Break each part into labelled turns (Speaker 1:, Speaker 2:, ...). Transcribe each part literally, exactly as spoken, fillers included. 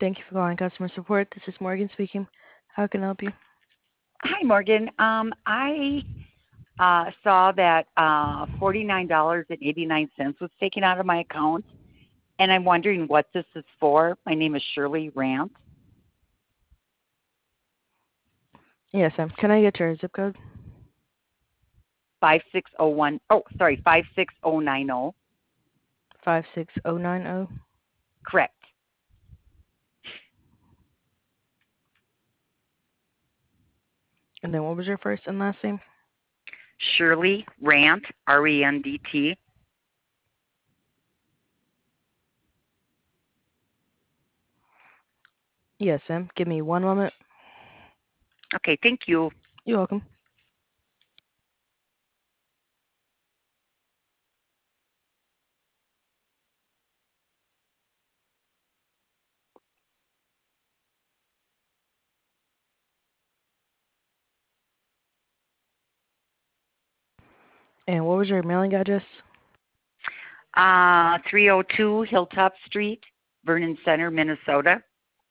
Speaker 1: Thank you for calling customer support. This is Morgan speaking. How can I help you?
Speaker 2: Hi, Morgan. Um, I uh, saw that uh, forty-nine dollars and eighty-nine cents was taken out of my account, and I'm wondering what this is for. My name is Shirley Rant.
Speaker 1: Yes, ma'am. Can I get your zip code?
Speaker 2: five six zero one. Oh, sorry, five six zero nine zero.
Speaker 1: five six zero nine zero.
Speaker 2: Correct.
Speaker 1: And then what was your first and last name?
Speaker 2: Shirley Rant, R E N D T.
Speaker 1: Yes, ma'am. Give me one moment.
Speaker 2: Okay, thank you.
Speaker 1: You're welcome. And what was your mailing address?
Speaker 2: Uh, three oh two Hilltop Street, Vernon Center, Minnesota.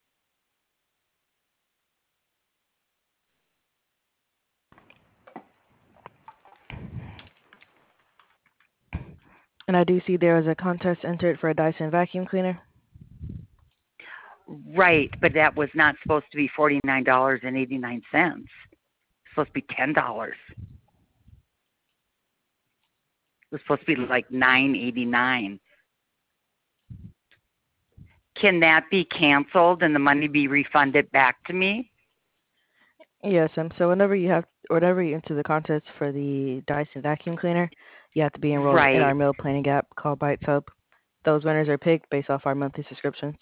Speaker 1: And I do see there was a contest entered for a Dyson vacuum cleaner.
Speaker 2: Right, but that was not supposed to be forty-nine dollars and eighty-nine cents. It's supposed to be ten dollars. It was supposed to be like nine eighty-nine. Can that be canceled and the money be refunded back to me?
Speaker 1: Yes, ma'am. So whenever you have, whenever you enter the contest for the Dyson vacuum cleaner, you have to be enrolled in our
Speaker 2: Right.
Speaker 1: meal planning app called Bites Hub. Those winners are picked based off our monthly subscriptions.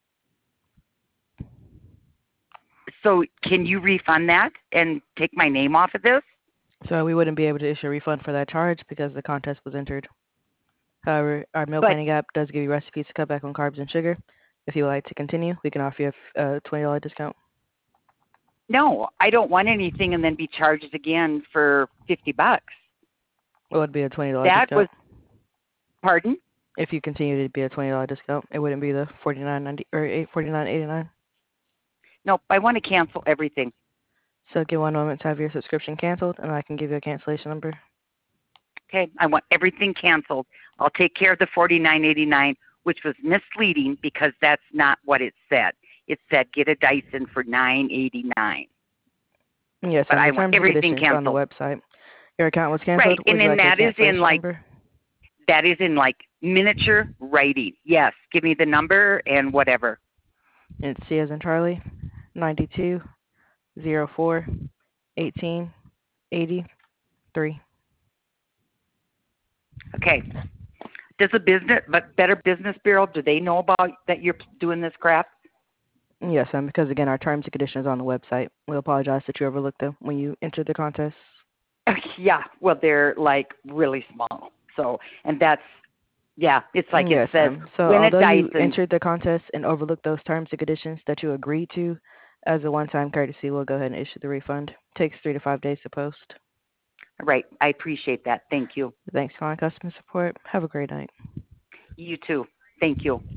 Speaker 2: So can you refund that and take my name off of this?
Speaker 1: So we wouldn't be able to issue a refund for that charge because the contest was entered. However, our meal
Speaker 2: But
Speaker 1: planning app does give you recipes to cut back on carbs and sugar. If you would like to continue, we can offer you a a twenty dollars discount.
Speaker 2: no, I don't want anything and then be charged again for fifty bucks.
Speaker 1: It would be a twenty dollars
Speaker 2: That
Speaker 1: discount.
Speaker 2: was, pardon?
Speaker 1: If you continue, it'd be a twenty dollars discount. It wouldn't be the forty-nine ninety or eight forty-nine eighty-nine.
Speaker 2: Nope, I want to cancel everything.
Speaker 1: So give one moment to have your subscription canceled, and I can give you a cancellation number.
Speaker 2: Okay, I want everything canceled. I'll take care of the forty-nine eighty-nine, which was misleading because that's not what it said. It said get a Dyson for nine eighty-nine.
Speaker 1: Yes,
Speaker 2: But
Speaker 1: and
Speaker 2: I
Speaker 1: the
Speaker 2: want
Speaker 1: terms and
Speaker 2: everything
Speaker 1: conditions on the
Speaker 2: canceled.
Speaker 1: website. Your account was
Speaker 2: Right,
Speaker 1: canceled.
Speaker 2: and
Speaker 1: Would you
Speaker 2: then
Speaker 1: like your
Speaker 2: that is in
Speaker 1: cancellation
Speaker 2: like
Speaker 1: number?
Speaker 2: that is in like miniature writing. Yes, give me the number and whatever.
Speaker 1: It's C as in Charlie, ninety-two zero four eighteen eighty-three.
Speaker 2: Okay. Does the business, but Better Business Bureau, do they know about that you're doing this crap?
Speaker 1: Yes, ma'am, because again, our terms and conditions are on the website. We apologize that you overlooked them when you entered the contest.
Speaker 2: Yeah, well, they're like really small. So, and that's, yeah, it's like it
Speaker 1: Yes,
Speaker 2: says
Speaker 1: ma'am. So
Speaker 2: win a
Speaker 1: although you
Speaker 2: Dyson.
Speaker 1: entered the contest and overlooked those terms and conditions that you agreed to, as a one-time courtesy, we'll go ahead and issue the refund. Takes three to five days to post.
Speaker 2: Right, I appreciate that. Thank you.
Speaker 1: Thanks for calling customer support. Have a great night.
Speaker 2: You too. Thank you.